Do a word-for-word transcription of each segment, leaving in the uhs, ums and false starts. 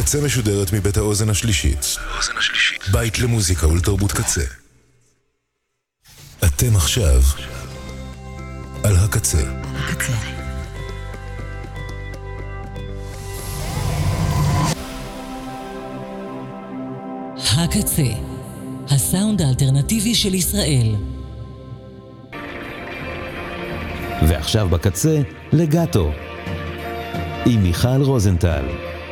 הקצה משודרת מבית האוזן השלישית. בית למוזיקה ולתרבות קצה. אתם עכשיו על הקצה. הקצה. הקצה, הסאונד האלטרנטיבי של ישראל. ועכשיו בקצה, לגאטו, עם מיכל רוזנטל.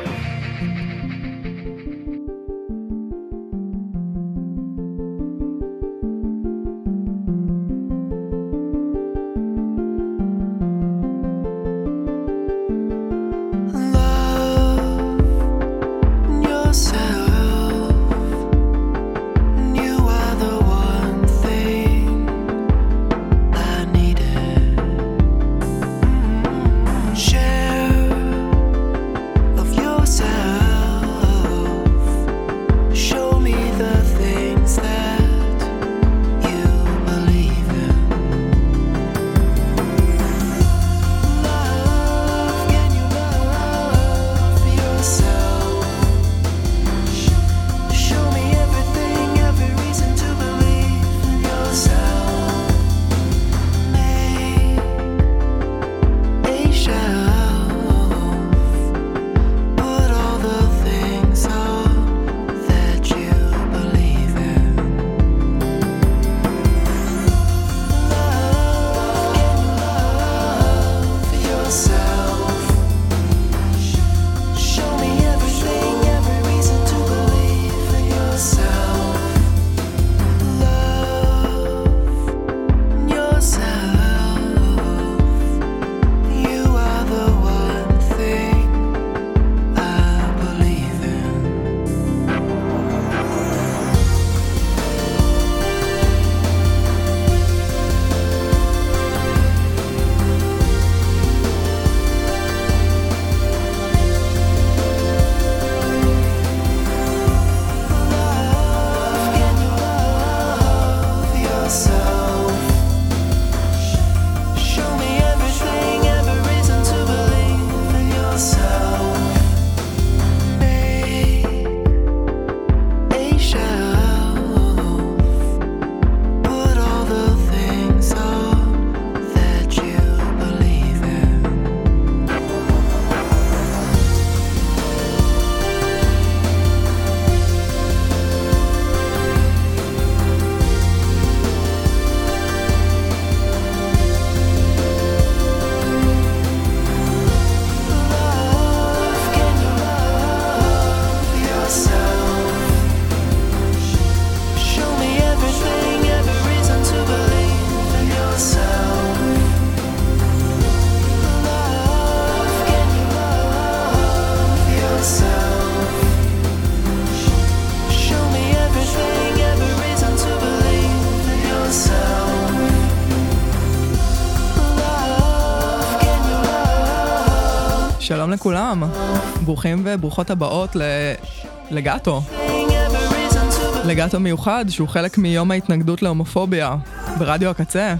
שלום לכולם, ברוכים וברוכות הבאות לגאטו. לגאטו מיוחד שהוא חלק מיום ההתנגדות להומופוביה ברדיו הקצה.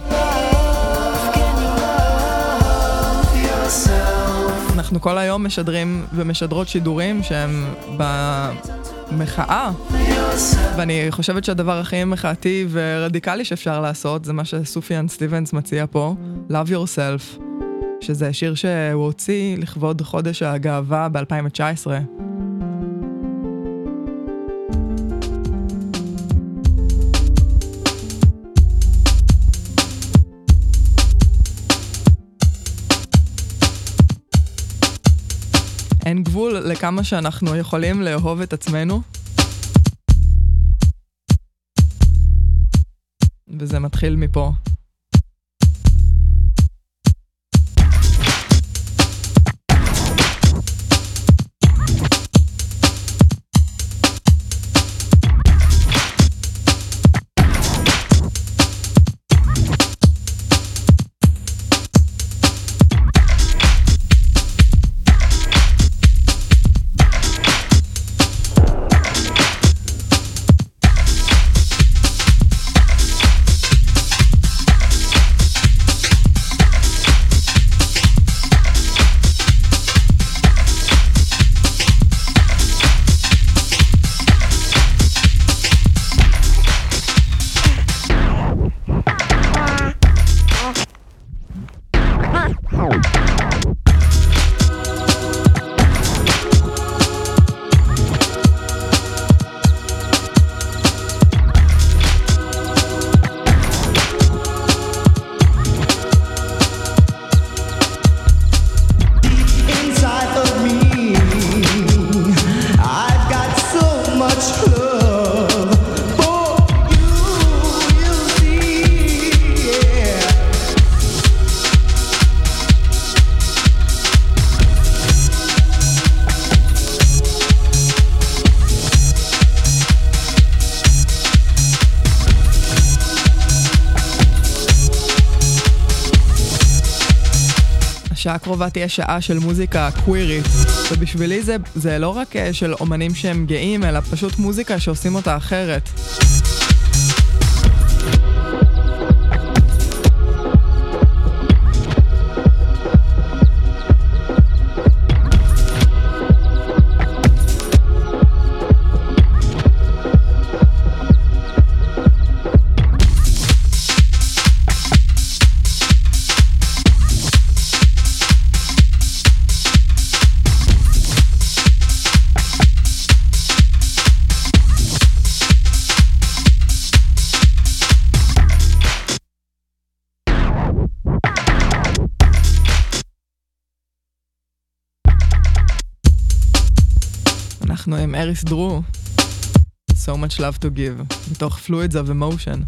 אנחנו כל היום משדרים ומשדרות שידורים שהם במחאה, ואני חושבת שהדבר הכי מחאתי ורדיקלי שאפשר לעשות זה מה שסופיאן סטיבנס מציע פה, Love Yourself, שזה שיר שהוא הוציא לכבוד חודש הגאווה ב-אלפיים תשע עשרה. אין גבול לכמה שאנחנו יכולים לאהוב את עצמנו. וזה מתחיל מפה. השעה הקרובה תהיה שעה של מוזיקה קווירית, ובשבילי זה, זה לא רק של אומנים שהם גאים, אלא פשוט מוזיקה שעושים אותה אחרת. אנחנו עם אריס דרו, So Much Love to Give, מתוך Fluids of Emotion.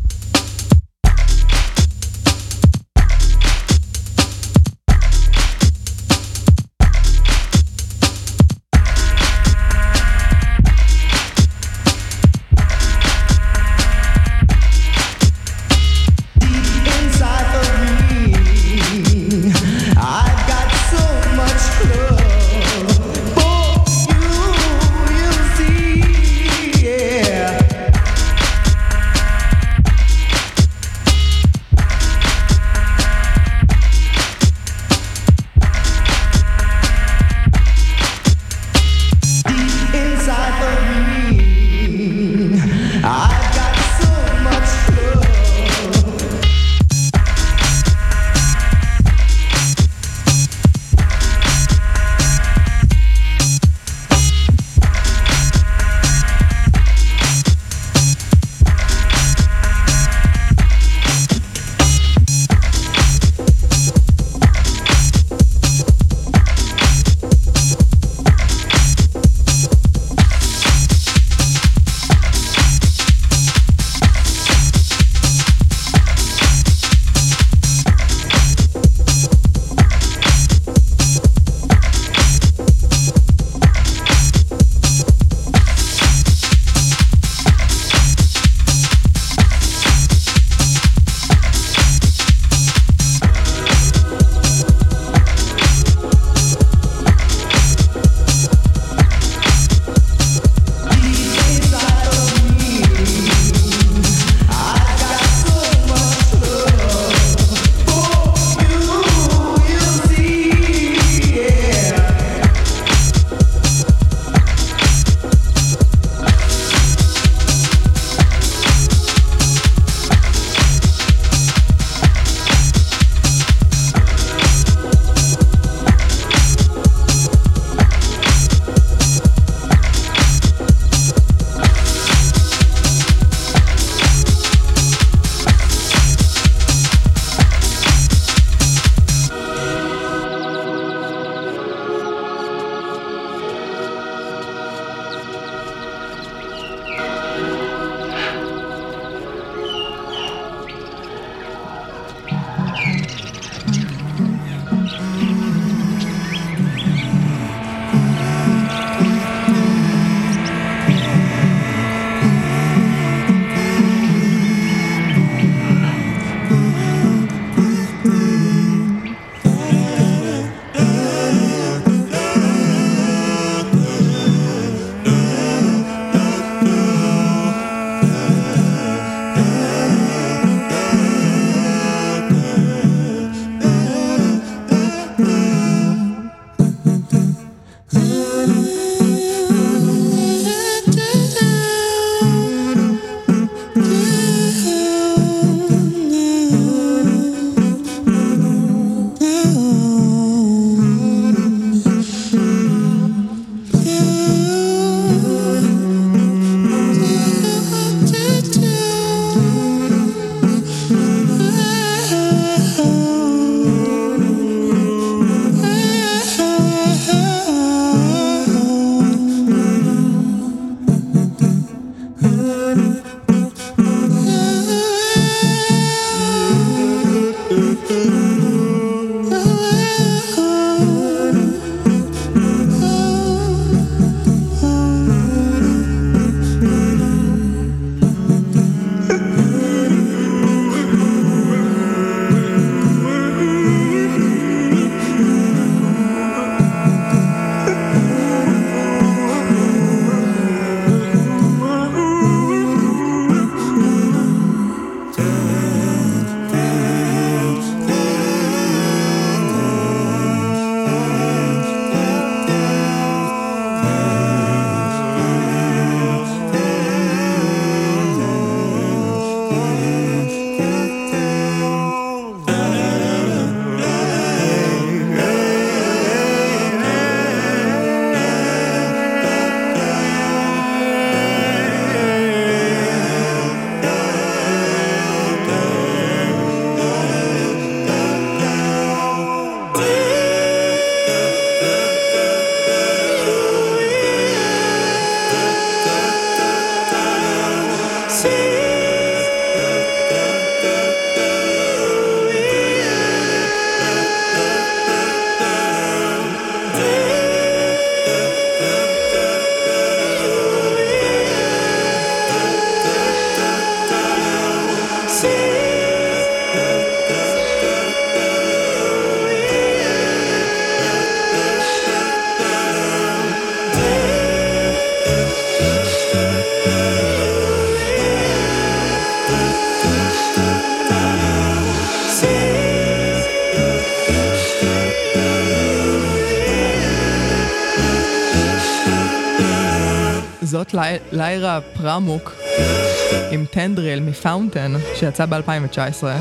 זאת לי, ליירה פרמוק עם טנדריל מפאונטן שיצא ב-אלפיים תשע עשרה.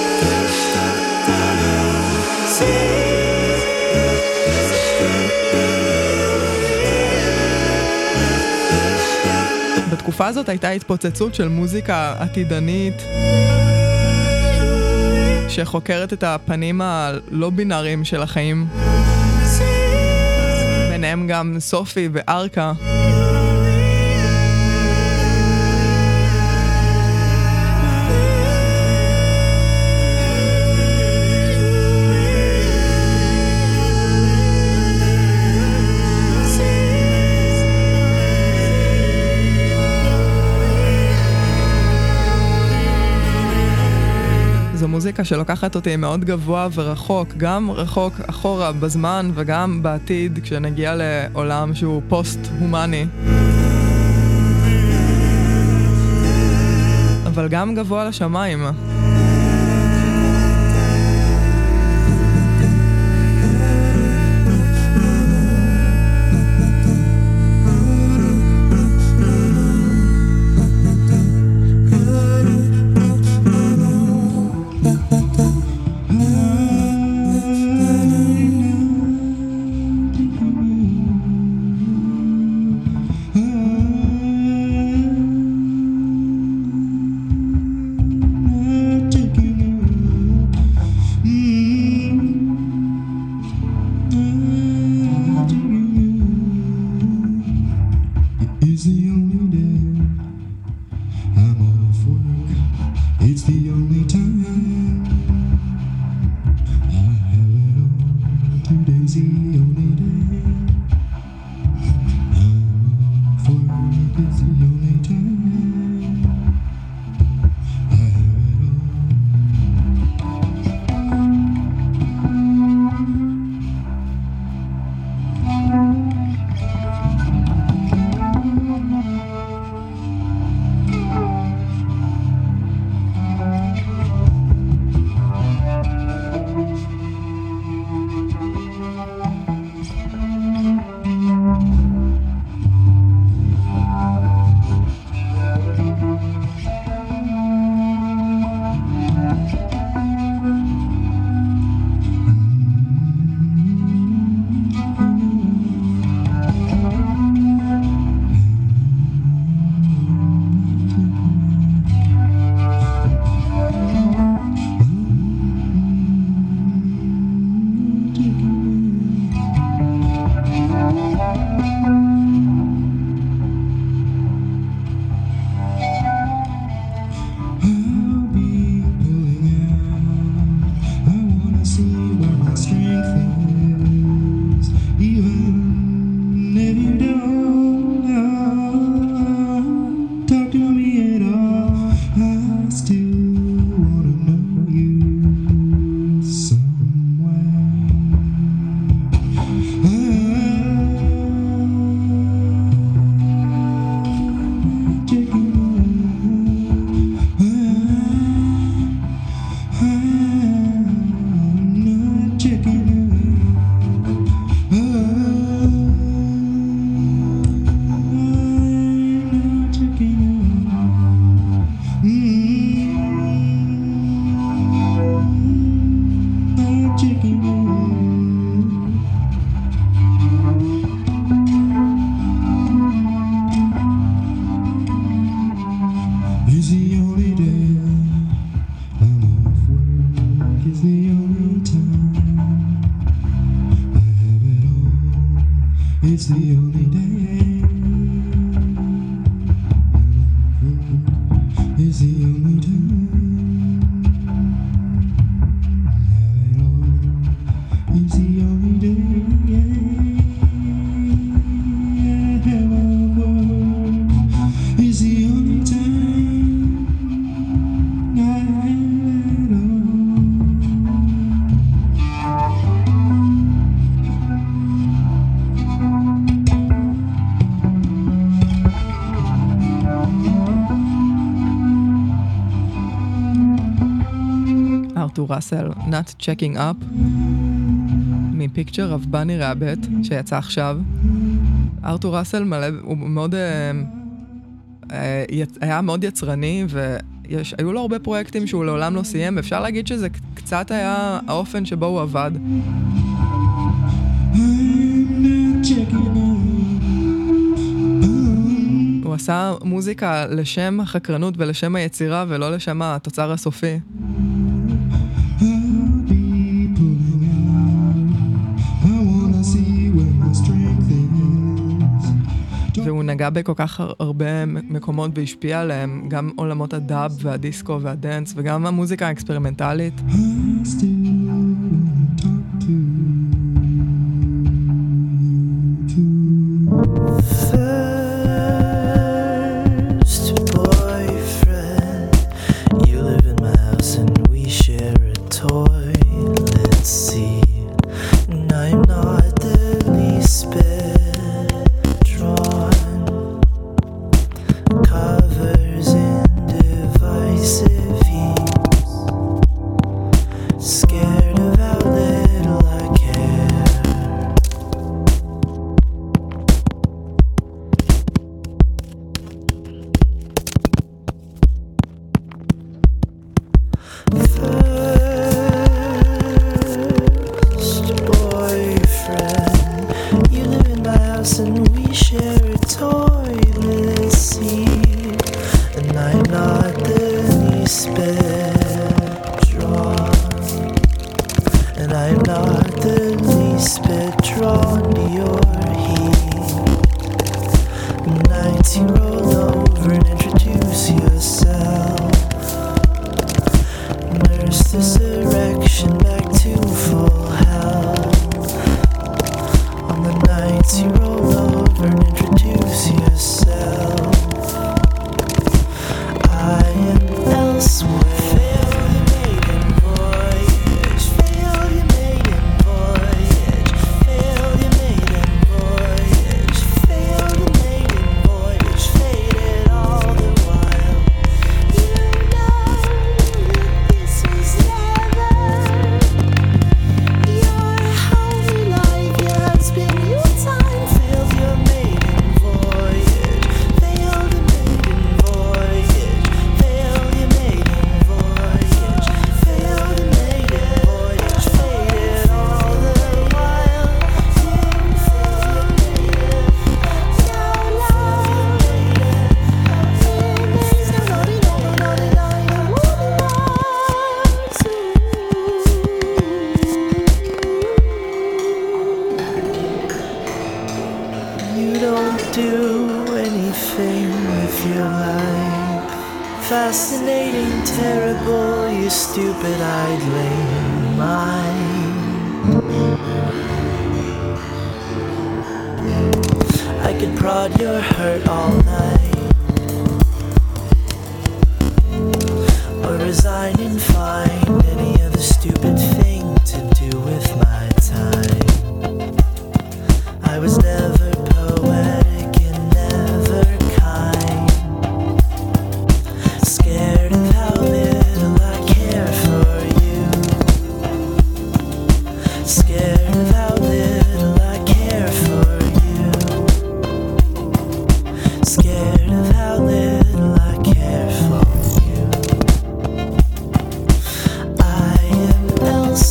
בתקופה הזאת הייתה התפוצצות של מוזיקה עתידנית שחוקרת את הפנים הלא בינאריים של החיים, ביניהם גם סופי וארקה. זו מוזיקה שלוקחת אותי מאוד גבוה ורחוק, גם רחוק אחורה בזמן וגם בעתיד כשנגיע לעולם שהוא פוסט-הומני. אבל גם גבוה לשמיים. It's the only day. It's the only time. It's the only day. I have a word. It's the only time. I have it all. ארתור ראסל, Not Checking Up, מפיקצ'ר of Bunny Rabbit, שיצא עכשיו. ארתור ראסל מלא, הוא מאוד, אה, אה, היה מאוד יצרני, והיו לו הרבה פרויקטים שהוא לעולם לא סיים, ואפשר להגיד שזה קצת היה האופן שבו הוא עבד. הוא עשה מוזיקה לשם החקרנות ולשם היצירה, ולא לשם התוצר הסופי. והוא נגע בכל כך הרבה מקומות והשפיע עליהם, גם עולמות הדאב והדיסקו והדנס, וגם המוזיקה האקספרימנטלית. else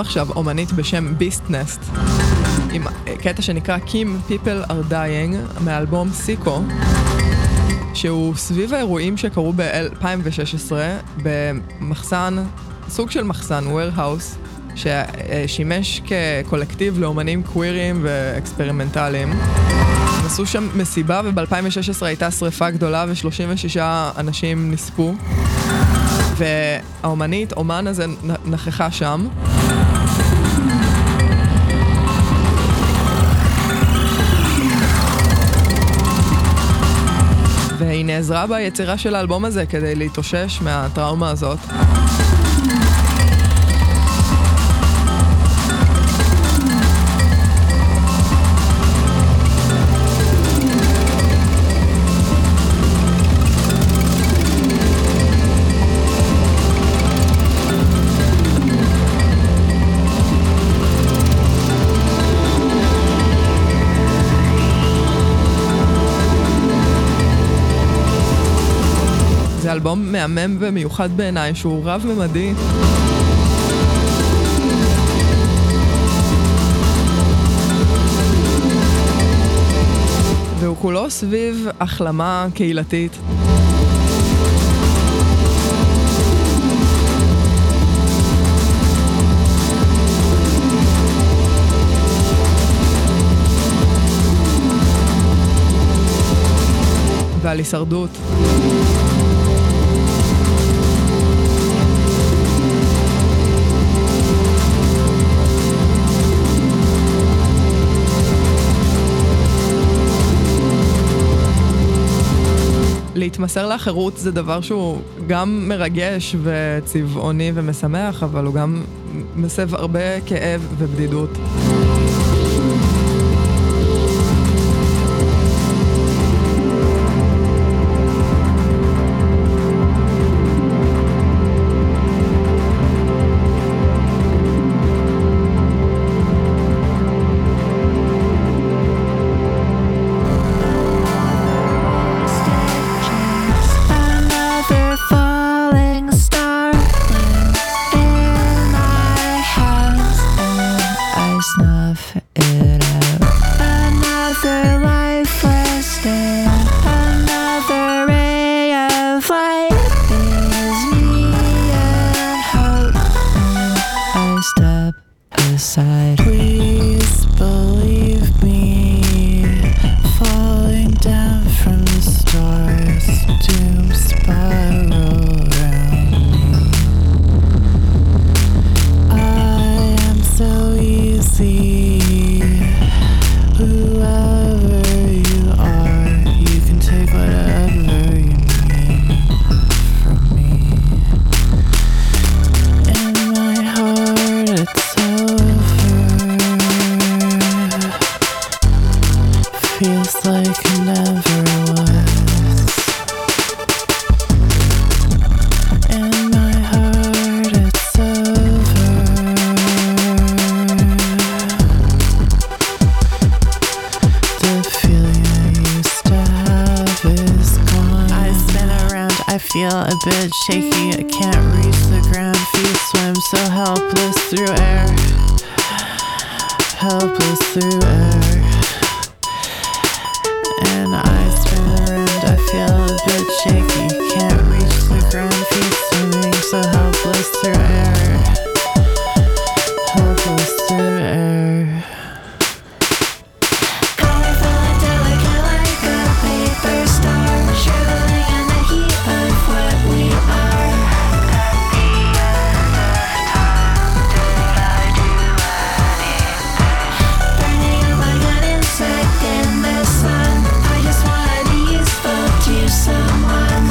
עכשיו אומנית בשם ביסטנסט, עם קטע שנקרא Kim People Are Dying, מאלבום סיקו, שהוא סביב האירועים שקרו ב-אלפיים ושש עשרה במחסן, סוג של מחסן, warehouse, ששימש כקולקטיב לאומנים קווירים ואקספרימנטליים. עשו שם מסיבה, וב-אלפיים ושש עשרה הייתה שריפה גדולה ו-שלושים ושישה אנשים נספו, והאומנית, אומן הזה נכחה שם. והיא נעזרה ביצירה של האלבום הזה כדי להתאושש מהטראומה הזאת. זה אלבום מהמם ומיוחד בעיניי, שהוא רב-ממדי. והוא כולו סביב החלמה קהילתית. ועל הישרדות. להתמסר לאחרות זה דבר שהוא גם מרגש וצבעוני ומשמח, אבל הוא גם מסב הרבה כאב ובדידות. Shaky, I can't reach the ground, feet swim so helpless through air, helpless through air, and I spin around, I feel a bit shaky, can't reach the ground, feet swimming so helpless through air, helpless through air. Colorful and delicate like a paper star, shriveling in the heat of what we are. At the end of time, did I do anything? Burning up like an insect in the sun. I just wanna be useful to someone.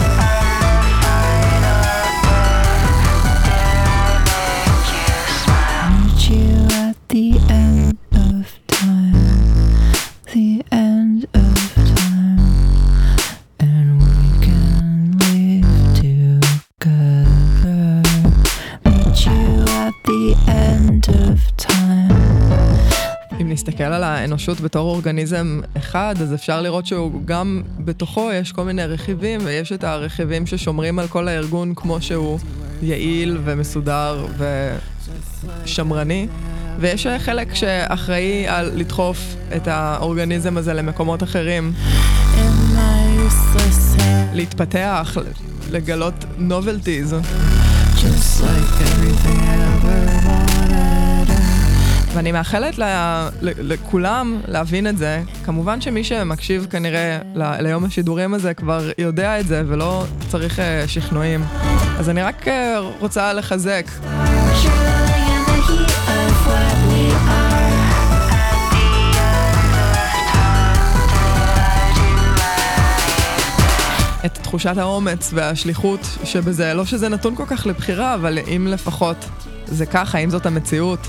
Meet you at the end of time, the end of time, and we can live together. Meet you at the end of time. אם נסתכל על האנושות בתור אורגניזם אחד, אז אפשר לראות שהוא גם בתוכו יש כל מיני רכיבים, ויש את הרכיבים ששומרים על כל הארגון כמו שהוא יעיל ומסודר שמרני, ויש חלק שאחראי על לדחוף את האורגניזם הזה למקומות אחרים. In my useless hair, להתפתח, לגלות novelties. just like everything I ever wanted. ואני מאחלת ל- ל- לכולם להבין את זה. כמובן שמי שמקשיב כנראה ל- ליום השידורים הזה כבר יודע את זה ולא צריך uh, שכנועים. אז אני רק uh, רוצה לחזק. Trembling in the heat of what we are. את תחושת האומץ והשליחות שבזה, לא שזה נתון כל כך לבחירה, אבל אם לפחות זה ככה, אם זאת המציאות,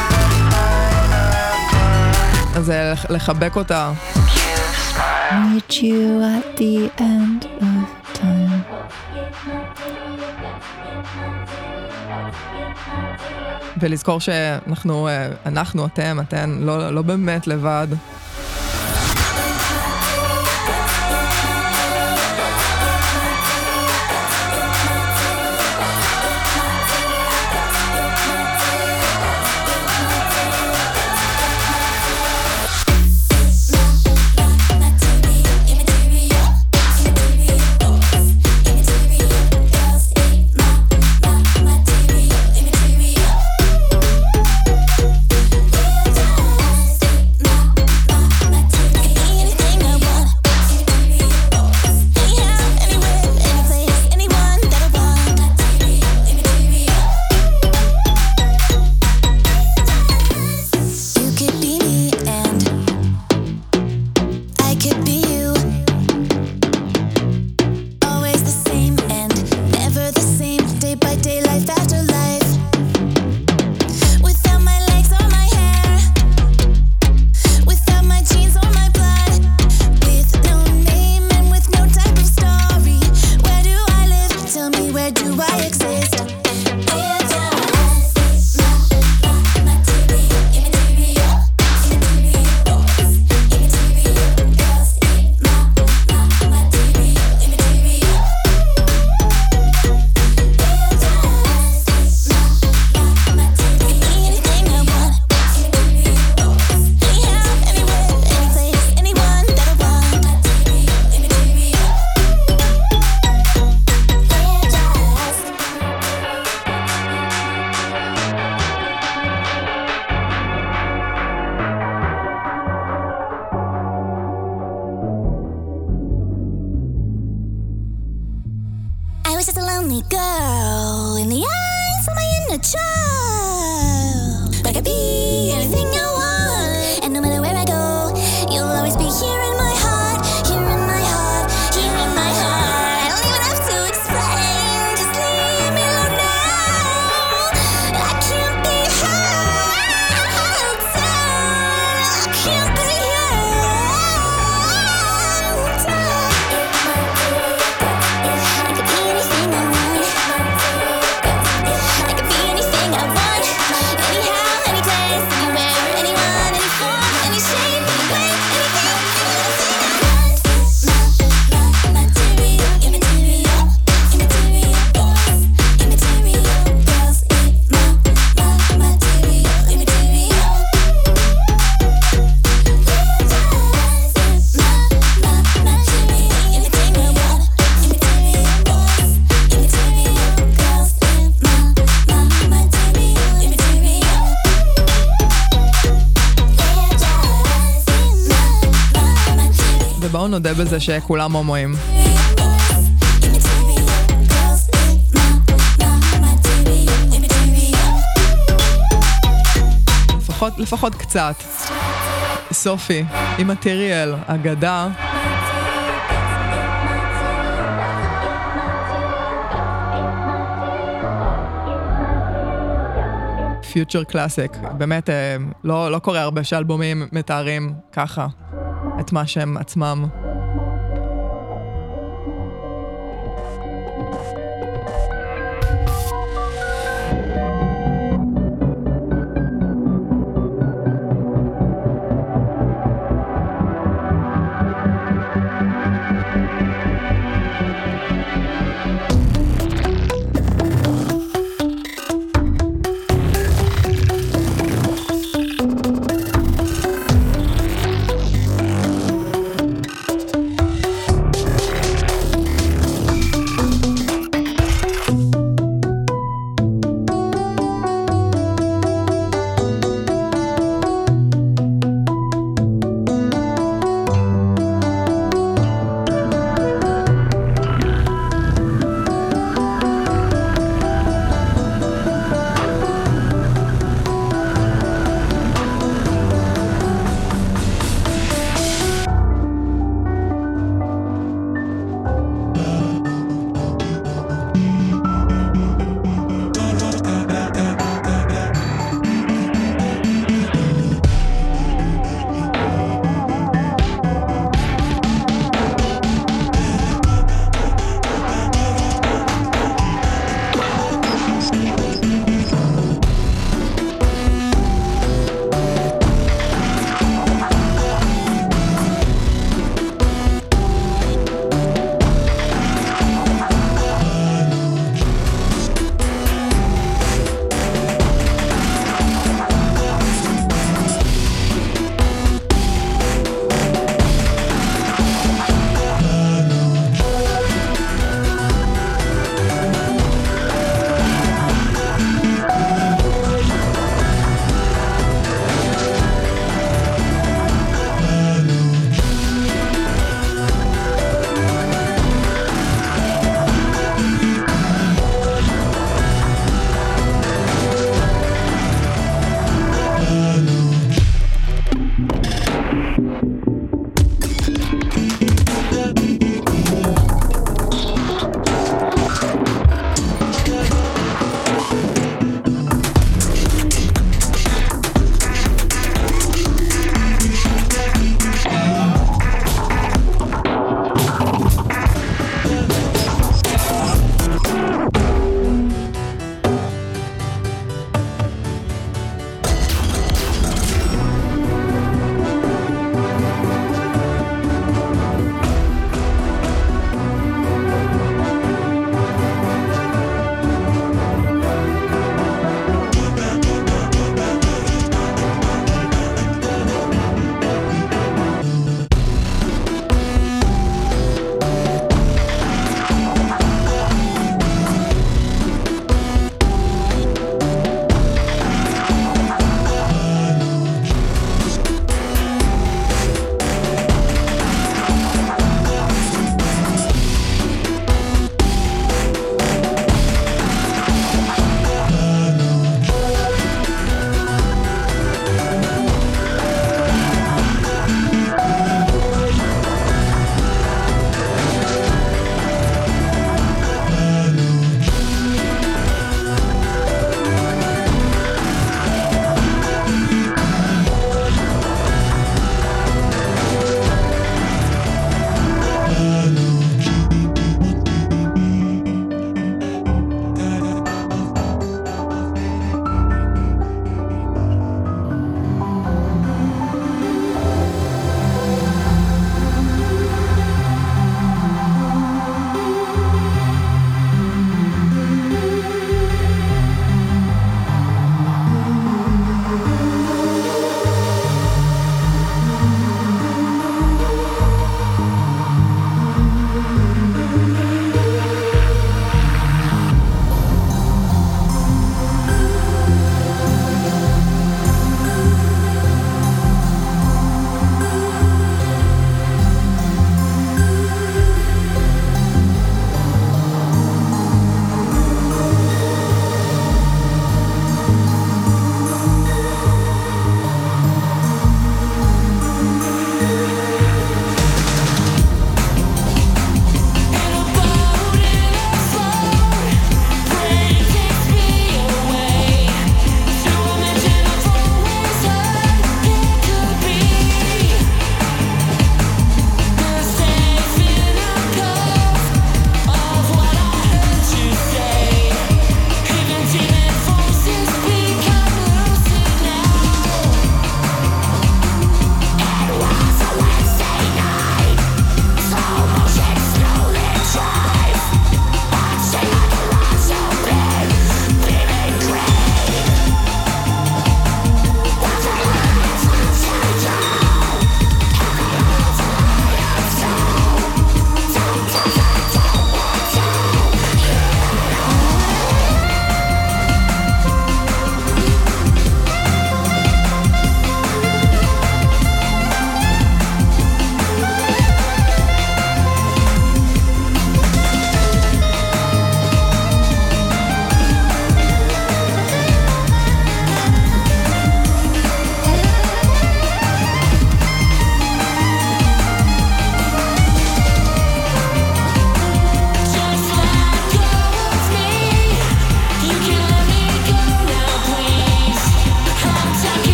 אז זה לח- לחבק אותה. Meet you at the end of time. ולזכור שאנחנו, אה, אנחנו, אתם, אתן, לא, לא באמת לבד. lonely girl in the eyes of my inner child. But I could be anything I want, and no matter where I go, you'll always be here in my heart, here in my heart, here in my heart. I don't even have to explain, just leave me alone now. I can't be held down, I can't be held down. I could be anything I want. I could be anything I want. Anyhow, any place, anywhere, anyone, any form, any shape, any way, anything, anything I want. Material, immaterial, immaterial boys, immaterial girls, material, immaterial. Anything I want. Immaterial boys, immaterial girls, material, immaterial. ובואו נודה בזה שכולם הומואים. לפחות, לפחות קצת. סופי, אימטריאל, אגדה. פיוטר קלאסיק. באמת, אה, לא, לא קורה הרבה שאלבומים מתארים ככה את מה שהם עצמם.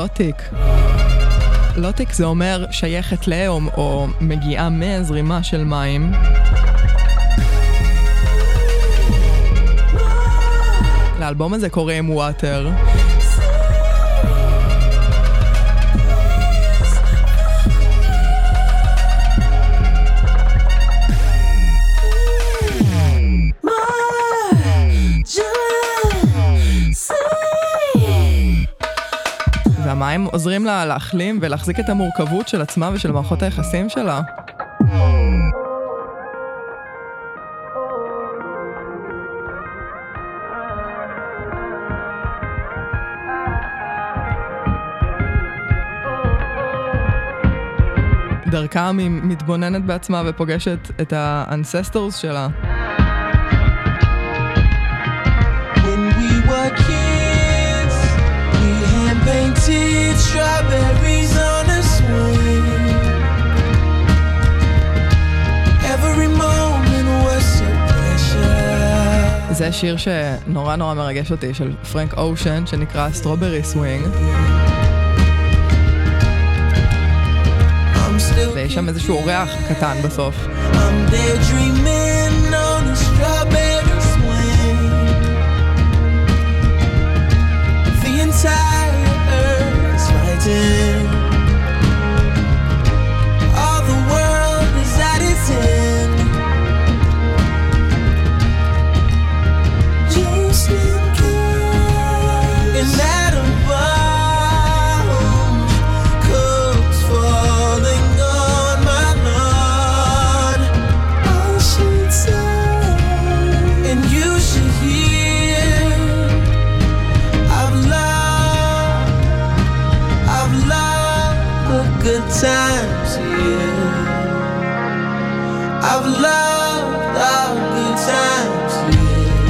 לוטיק. לוטיק זה אומר שייכת ל או, או מגיעה מזרימה של מים. לאלבום הזה קוראים ווטר. והמים עוזרים לה להחלים ולהחזיק את המורכבות של עצמה ושל מערכות היחסים שלה. דרכם היא מתבוננת בעצמה ופוגשת את האנססטורס שלה. When we were kids, we hand-painted strawberries on a swing. Every moment was so precious. זה שיר שנורא נורא מרגש אותי, של פרנק אושן, שנקרא Strawberry Swing. ויש שם איזשהו אורח קטן בסוף. I'm daydreaming on a strawberry swing. The entire earth is fighting. All the world is at its end. Just in case. And that a bomb comes falling on my lawn. I should say, and you should hear. I've loved, I've loved the good times here. I've loved our good times here.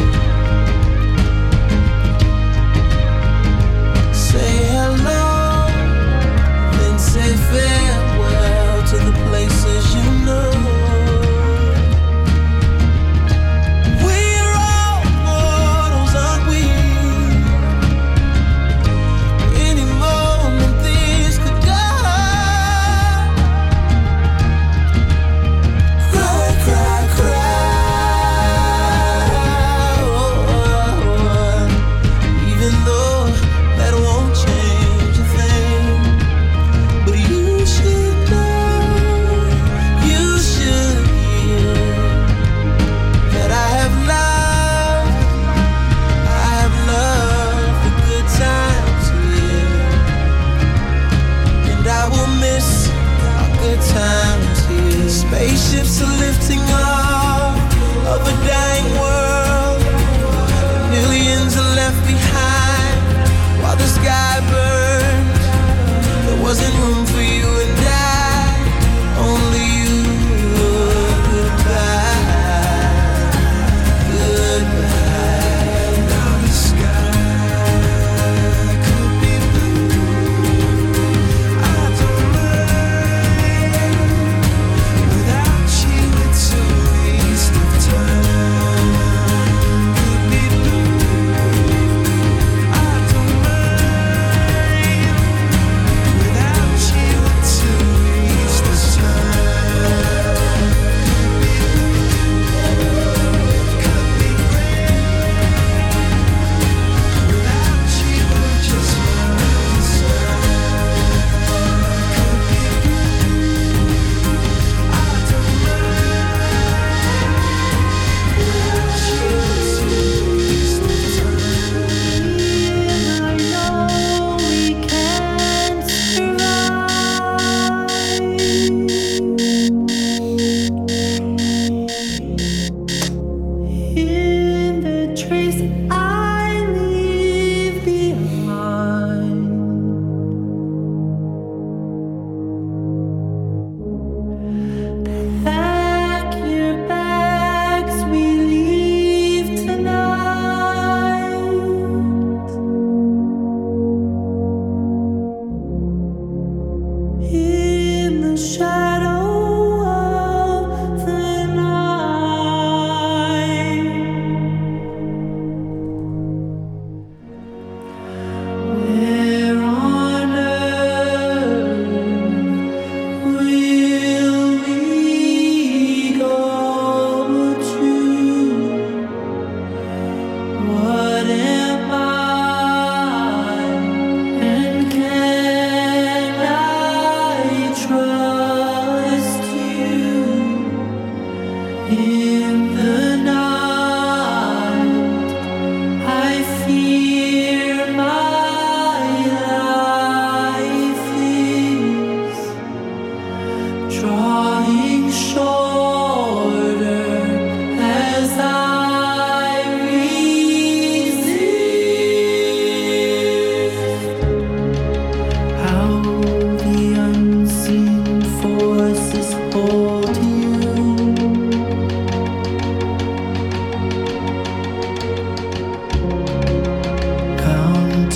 Say hello, then say farewell to the places you know. We're all mortals, aren't we? Any moment this could go. Cry, cry, cry.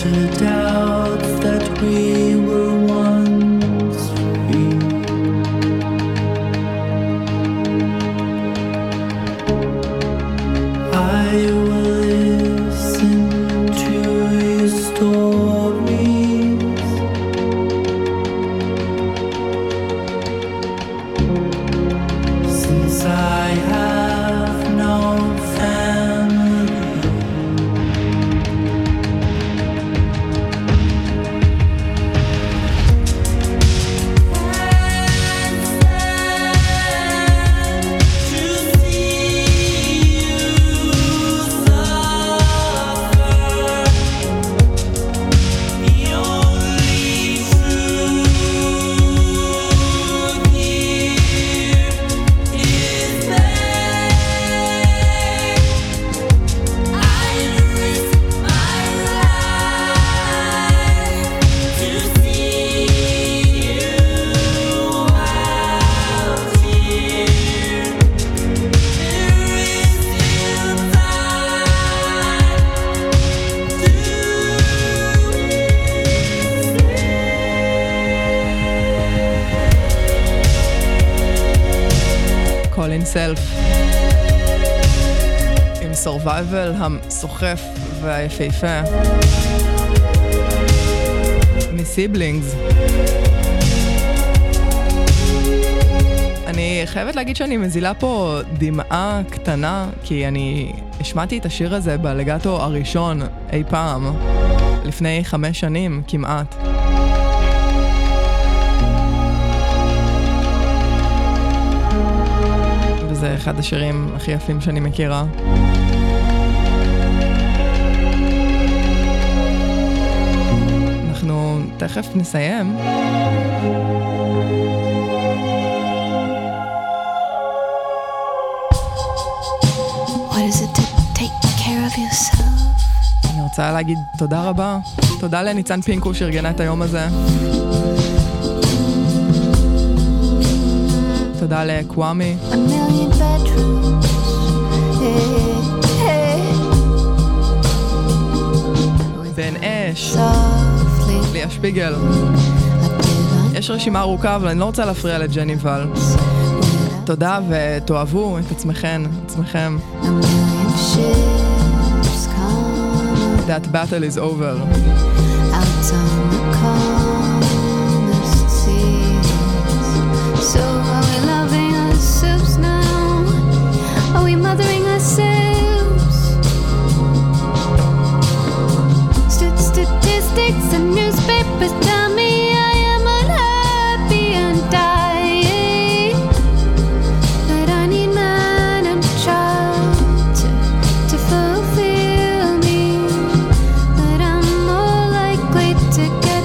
to doubt that we were once free. I will listen to your stories, since I have no family. קולין סלף עם סורווייבל הסוחף והיפהפה מסיבלינגס. אני חייבת להגיד שאני מזילה פה דמעה קטנה, כי אני השמעתי את השיר הזה בלגטו הראשון אי פעם, לפני חמש שנים כמעט. וזה אחד השירים הכי יפים שאני מכירה. אנחנו תכף נסיים. What is it to take care of yourself? אני רוצה להגיד תודה רבה. תודה לניצן פינקו שארגנה את היום הזה. תודה לקוואמי. A million bedrooms. Hey, hey. בן אש. Softly. ליה שפיגל. A divine יש רשימה ארוכה, אבל אני לא רוצה להפריע לג'ניבל. תודה ותאהבו את עצמכם, עצמכם. A million ships come That battle is over. out on the calmest seas. So are we loving ourselves now? Are we mothering ourselves? St- statistics and newspapers tell me I am unhappy and dying, but I need man and child to, to fulfill me, that I'm more likely to get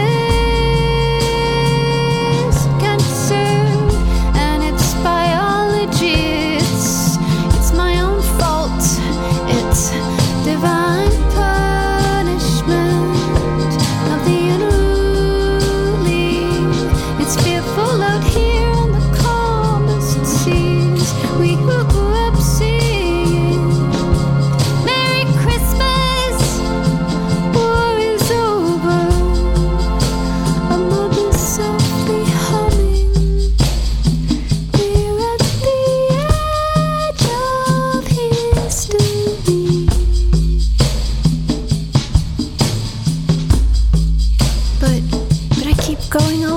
breast cancer, and it's biology, it's, it's my own fault, it's divine punishment of the unruly. It's fearful out here on the calmest seas. We who grew up singing Merry Christmas, war is over. A mother softly humming. We're at the edge of history. But, but I keep going